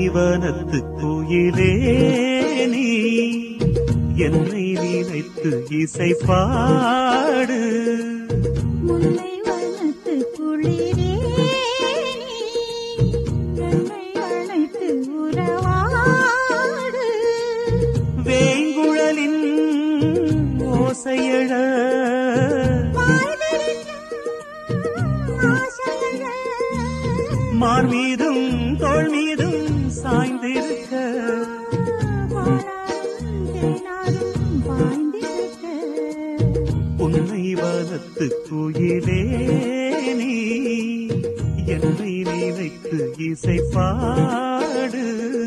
வனத்து கோயிலே நீ என்னை நினைத்து இசை பாடு. முல்லை வனத்து குளிரே என்னை அழைத்து உறவாடு. வேங்குழலின் ஓசையழ மார் மீதும் தோள் மீதும் சாய்ந்திருக்க. உன்னை வனத்து கோயிலே நீ என்னை நினைத்து இசை பாடு.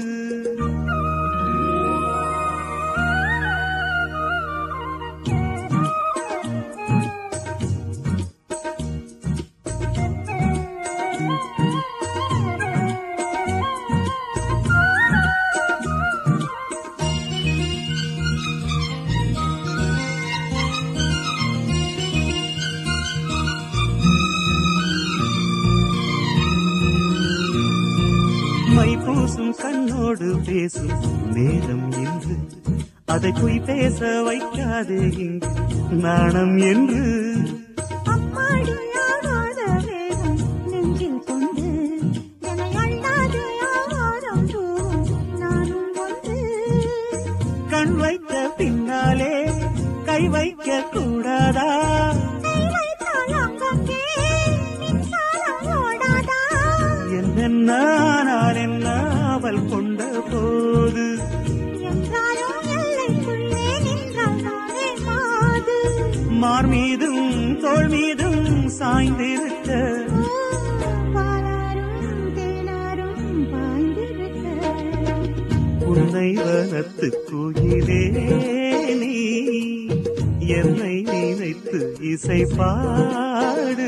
மை பூசும் கண்ணோடு பேசும் நேரம் என்று அதை பொய் பேச வைக்காதே இங்கு நாணம் என்று. நெஞ்சில் கொண்டு என்னை அள்ளாதே ஆவாரம் நானும் ஒன்று. கண் வைத்த பின்னாலே கை வைக்க கூடாதா? நான் என்ன அவள் கொண்ட போது மார் மீதும் தோள் மீதும் சாய்ந்திருக்க. உன்னை வனத்து கோயிலே நீ என்னை நினைத்து இசை பாடு.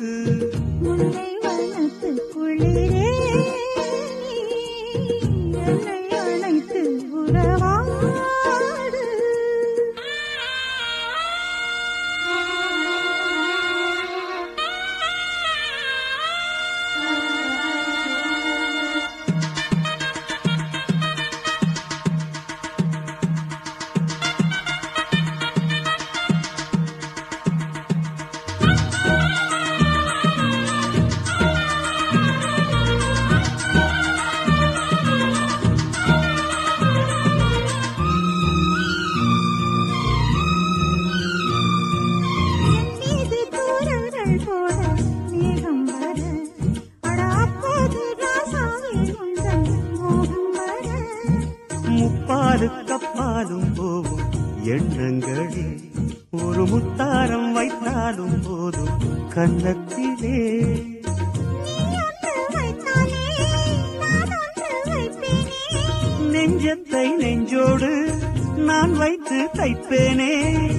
கப்பாலும் போகும் எண்ணங்களில் ஒரு முத்தாரம் வைத்தாலும் போதும் கன்னத்திலே. நெஞ்சத்தை நெஞ்சோடு நான் வைத்து தைப்பேனே.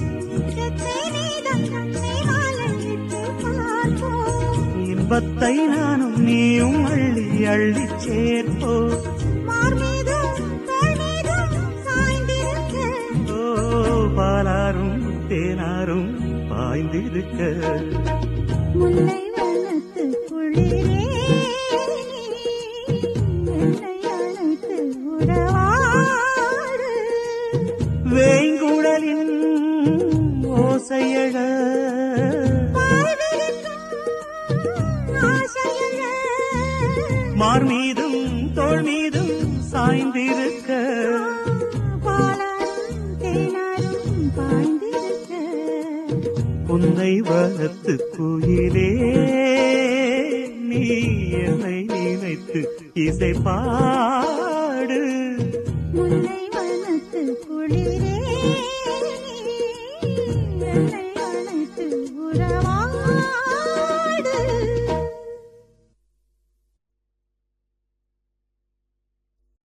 இன்பத்தை நானும் நீயும் அள்ளி அள்ளி சேர்ப்போ. பாலாரும் தேனாரும் பாய்ந்திருக்க. முல்லை வனத்து குளிரே என்னை அழைத்து உறவாடு. வேங்குழலின் ஓசையழ மார் மீதும் தோள் மீதும் சாய்ந்திருக்க. உன்னை வனத்து கோயிலே நீ என்னை நினைத்து இசை பாடு.